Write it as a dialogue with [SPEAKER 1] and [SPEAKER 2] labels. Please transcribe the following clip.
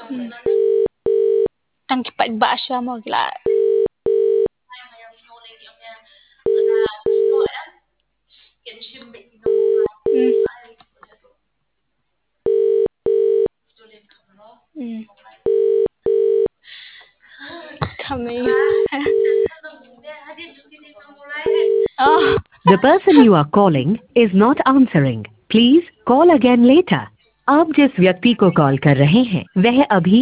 [SPEAKER 1] Tang cepat bakso mo gila. Ừ. Kami. Oh.
[SPEAKER 2] The person you are calling is not answering. Please call again later. आप जिस व्यक्ति को कॉल कर रहे हैं वह अभी